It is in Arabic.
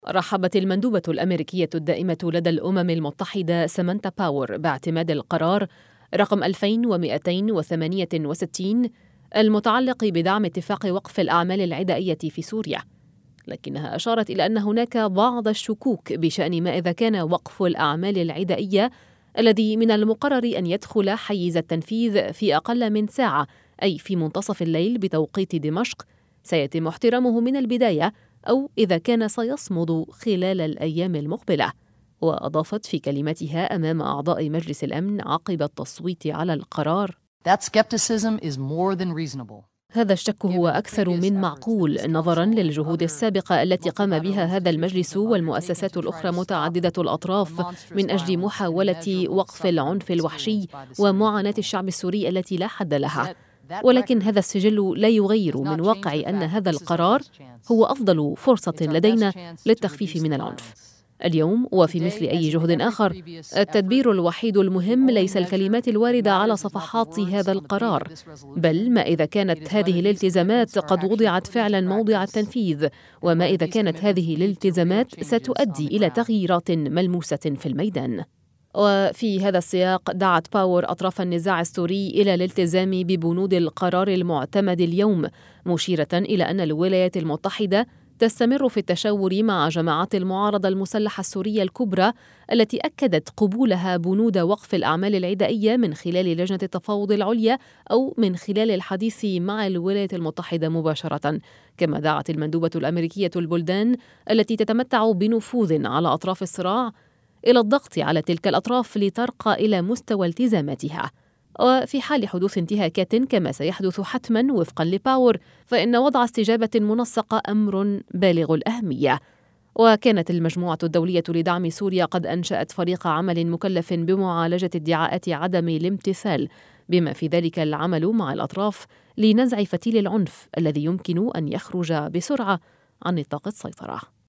رحبت المندوبة الأمريكية الدائمة لدى الأمم المتحدة سامانثا باور باعتماد القرار رقم 2268 المتعلق بدعم اتفاق وقف الأعمال العدائية في سوريا، لكنها أشارت إلى أن هناك بعض الشكوك بشأن ما إذا كان وقف الأعمال العدائية الذي من المقرر أن يدخل حيز التنفيذ في أقل من ساعة، أي في منتصف الليل بتوقيت دمشق، سيتم احترامه من البداية أو إذا كان سيصمد خلال الأيام المقبلة. وأضافت في كلمتها أمام أعضاء مجلس الأمن عقب التصويت على القرار: هذا الشك هو أكثر من معقول نظراً للجهود السابقة التي قام بها هذا المجلس والمؤسسات الأخرى متعددة الأطراف من أجل محاولة وقف العنف الوحشي ومعاناة الشعب السوري التي لا حد لها. ولكن هذا السجل لا يغير من واقع أن هذا القرار هو أفضل فرصة لدينا للتخفيف من العنف. اليوم وفي مثل أي جهد آخر، التدبير الوحيد المهم ليس الكلمات الواردة على صفحات هذا القرار، بل ما إذا كانت هذه الالتزامات قد وضعت فعلا موضع التنفيذ، وما إذا كانت هذه الالتزامات ستؤدي إلى تغييرات ملموسة في الميدان. وفي هذا السياق دعت باور أطراف النزاع السوري إلى الالتزام ببنود القرار المعتمد اليوم، مشيرة إلى أن الولايات المتحدة تستمر في التشاور مع جماعات المعارضة المسلحة السورية الكبرى التي أكدت قبولها بنود وقف الأعمال العدائية من خلال لجنة التفاوض العليا أو من خلال الحديث مع الولايات المتحدة مباشرة. كما دعت المندوبة الأمريكية البلدان التي تتمتع بنفوذ على أطراف الصراع إلى الضغط على تلك الأطراف لترقى إلى مستوى التزاماتها. وفي حال حدوث انتهاكات كما سيحدث حتما وفقا لباور، فإن وضع استجابة منسقة أمر بالغ الأهمية. وكانت المجموعة الدولية لدعم سوريا قد أنشأت فريق عمل مكلف بمعالجة ادعاءات عدم الامتثال، بما في ذلك العمل مع الأطراف لنزع فتيل العنف الذي يمكن أن يخرج بسرعة عن نطاق السيطرة.